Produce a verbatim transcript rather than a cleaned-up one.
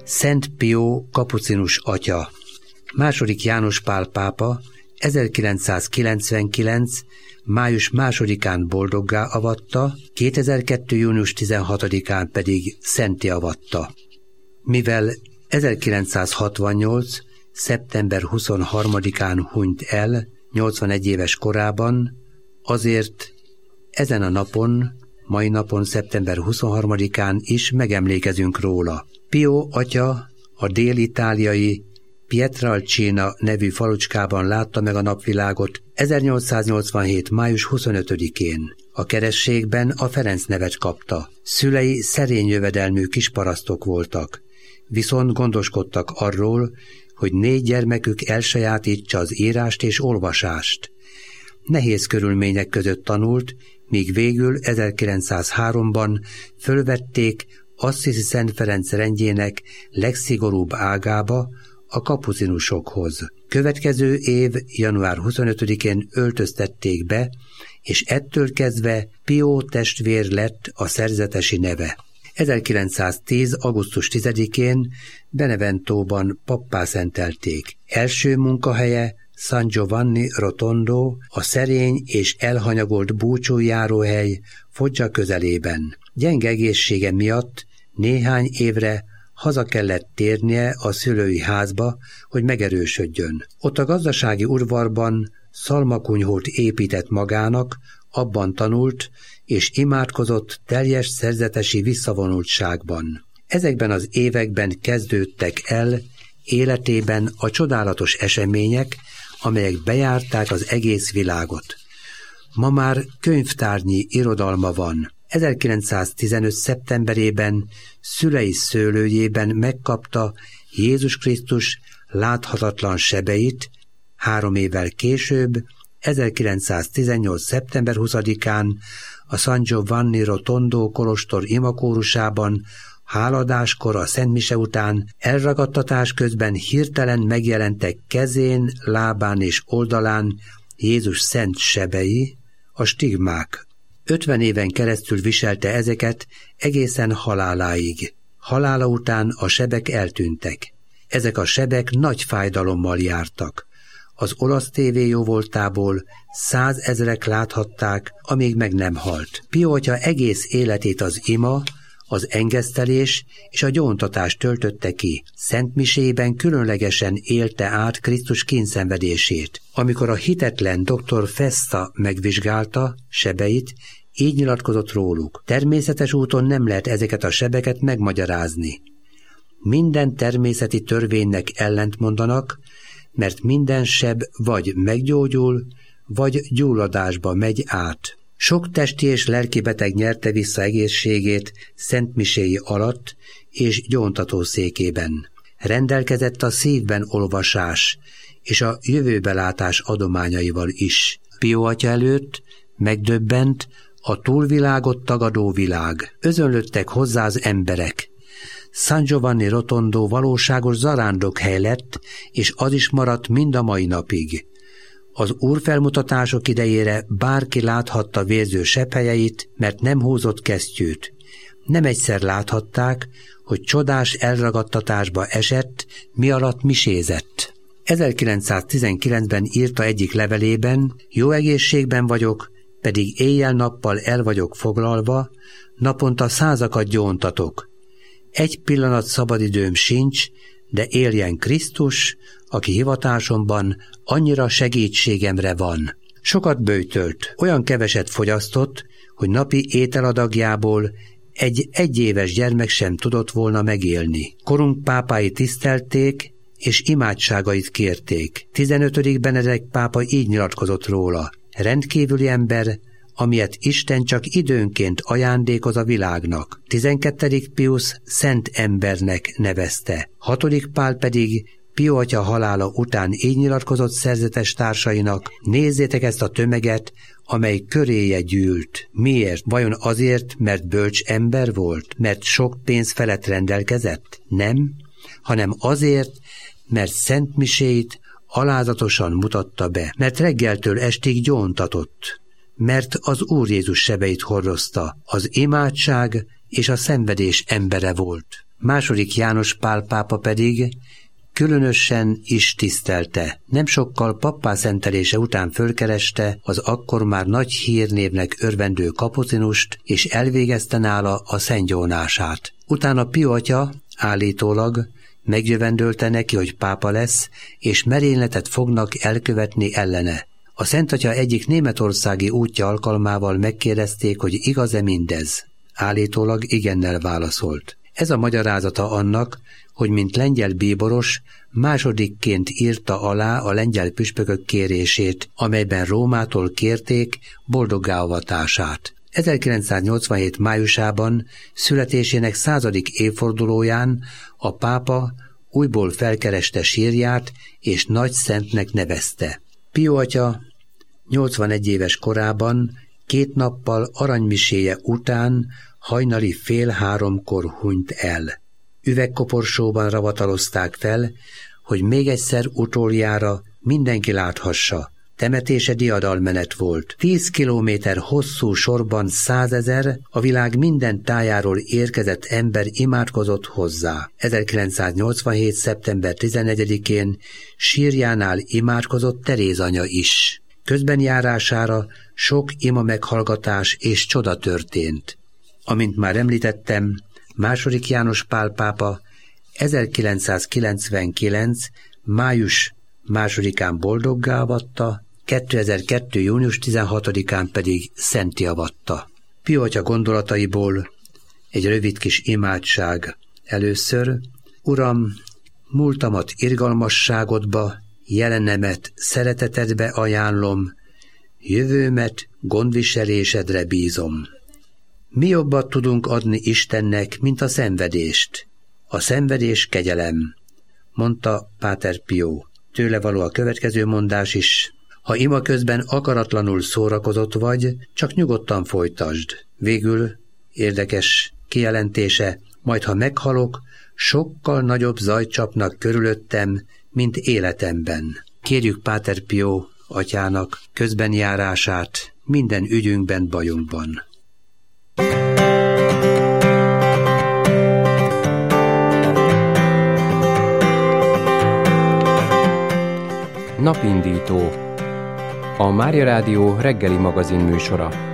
Szent Pió kapucinus atya. Második János Pál pápa ezerkilencszázkilencvenkilenc. május másodikán boldoggá avatta, kétezer-kettő. június tizenhatodikán pedig szentté avatta. Mivel ezerkilencszázhatvannyolc. szeptember huszonharmadikán hunyt el, nyolcvanegy éves korában, azért ezen a napon, mai napon, szeptember huszonharmadikán is megemlékezünk róla. Pió atya a dél-itáliai Pietralcina nevű falucskában látta meg a napvilágot ezernyolcszáznyolcvanhét. május huszonötödikén. A kerességben a Ferenc nevet kapta. Szülei szerény jövedelmű kisparasztok voltak, viszont gondoskodtak arról, hogy négy gyermekük elsajátítsa az írást és olvasást. Nehéz körülmények között tanult, míg végül ezerkilencszázháromban fölvették Assisi Szent Ferenc rendjének legszigorúbb ágába, a kapucinusokhoz. Következő év január huszonötödikén öltöztették be, és ettől kezdve Pió testvér lett a szerzetesi neve. ezerkilencszáztíz. augusztus tizedikén Beneventóban pappá szentelték. Első munkahelye San Giovanni Rotondo, a szerény és elhanyagolt búcsújáróhely Foggia közelében. Gyenge egészsége miatt néhány évre haza kellett térnie a szülői házba, hogy megerősödjön. Ott a gazdasági udvarban szalmakunyhót épített magának, abban tanult és imádkozott teljes szerzetesi visszavonultságban. Ezekben az években kezdődtek el életében a csodálatos események, amelyek bejárták az egész világot. Ma már könyvtárnyi irodalma van. ezerkilencszáztizenöt. szeptemberében szülei szőlőjében megkapta Jézus Krisztus láthatatlan sebeit, három évvel később, ezerkilencszáztizennyolc. szeptember huszadikán a San Giovanni Rotondo kolostor imakórusában háladáskor a szentmise után elragadtatás közben hirtelen megjelentek kezén, lábán és oldalán Jézus szent sebei, a stigmák. Ötven éven keresztül viselte ezeket egészen haláláig. Halála után a sebek eltűntek. Ezek a sebek nagy fájdalommal jártak. Az olasz tévé jóvoltából százezrek láthatták, amíg meg nem halt. Pió atya egész életét az ima, az engesztelés és a gyóntatás töltötte ki. Szentmisében különlegesen élte át Krisztus kínszenvedését. Amikor a hitetlen doktor Festa megvizsgálta sebeit, így nyilatkozott róluk: természetes úton nem lehet ezeket a sebeket megmagyarázni. Minden természeti törvénynek ellentmondanak, mert minden seb vagy meggyógyul, vagy gyulladásba megy át. Sok testi és lelki beteg nyerte vissza egészségét szentmiséi alatt és gyóntatószékében. Rendelkezett a szívben olvasás és a jövőbelátás adományaival is. Pió atya előtt megdöbbent a túlvilágot tagadó világ. Özönlöttek hozzá az emberek. San Giovanni Rotondo valóságos zarándokhely lett, és az is maradt mind a mai napig. Az úrfelmutatások idejére bárki láthatta vérző sebhelyeit, mert nem húzott kesztyűt. Nem egyszer láthatták, hogy csodás elragadtatásba esett, mi alatt misézett. ezerkilencszáztizenkilencben írta egyik levelében: jó egészségben vagyok, pedig éjjel-nappal el vagyok foglalva, naponta százakat gyóntatok. Egy pillanat szabadidőm sincs, de éljen Krisztus, aki hivatásomban annyira segítségemre van. Sokat böjtölt, olyan keveset fogyasztott, hogy napi ételadagjából egy egyéves gyermek sem tudott volna megélni. Korunk pápái tisztelték, és imádságait kérték. tizenötödik Benedek pápa így nyilatkozott róla: rendkívüli ember, amilyet Isten csak időnként ajándékoz a világnak. tizenkettedik Piusz szent embernek nevezte. hatodik Pál pedig Pió atya halála után így nyilatkozott szerzetes társainak: nézzétek ezt a tömeget, amely köréje gyűlt. Miért? Vajon azért, mert bölcs ember volt? Mert sok pénz felett rendelkezett? Nem, hanem azért, mert szentmiséit alázatosan mutatta be, mert reggeltől estig gyóntatott, mert az Úr Jézus sebeit hordozta, az imádság és a szenvedés embere volt. Második János Pál pápa pedig különösen is tisztelte. Nem sokkal pappá szentelése után fölkereste az akkor már nagy hírnévnek örvendő kapucinust, és elvégezte nála a szentgyónását. Utána Pio atya állítólag megjövendölte neki, hogy pápa lesz, és merényletet fognak elkövetni ellene. A Szent Atya egyik németországi útja alkalmával megkérdezték, hogy igaz-e mindez. Állítólag igennel válaszolt. Ez a magyarázata annak, hogy mint lengyel bíboros másodikként írta alá a lengyel püspökök kérését, amelyben Rómától kérték boldoggá-avatását. ezerkilencszáznyolcvanhét májusában születésének századik évfordulóján a pápa újból felkereste sírját és nagy szentnek nevezte. Pio atya nyolcvanegy éves korában két nappal aranymiséje után hajnali fél háromkor hunyt el. Üvegkoporsóban ravatalozták fel, hogy még egyszer utoljára mindenki láthassa. Temetése diadalmenet volt. Tíz kilométer hosszú sorban százezer a világ minden tájáról érkezett ember imádkozott hozzá. ezerkilencszáznyolcvanhét. szeptember tizennegyedikén sírjánál imádkozott Teréz anya is. Közben járására sok ima meghallgatás és csoda történt. Amint már említettem, második János Pál pápa ezerkilencszázkilencvenkilenc. május másodikán boldoggá avatta, kétezer-kettő. június tizenhatodikán pedig szentté avatta. Pio atya gondolataiból egy rövid kis imádság. Először: Uram, múltamat irgalmasságodba, jelenemet szeretetedbe ajánlom, jövőmet gondviselésedre bízom. Mi jobbat tudunk adni Istennek, mint a szenvedést? A szenvedés kegyelem, mondta Páter Pio. Tőle való a következő mondás is: ha ima közben akaratlanul szórakozott vagy, csak nyugodtan folytasd. Végül érdekes kijelentése: majd ha meghalok, sokkal nagyobb zajt csapnak körülöttem, mint életemben. Kérjük Páter Pio atyának közbenjárását minden ügyünkben, bajunkban. Napindító, a Mária Rádió reggeli magazin műsora.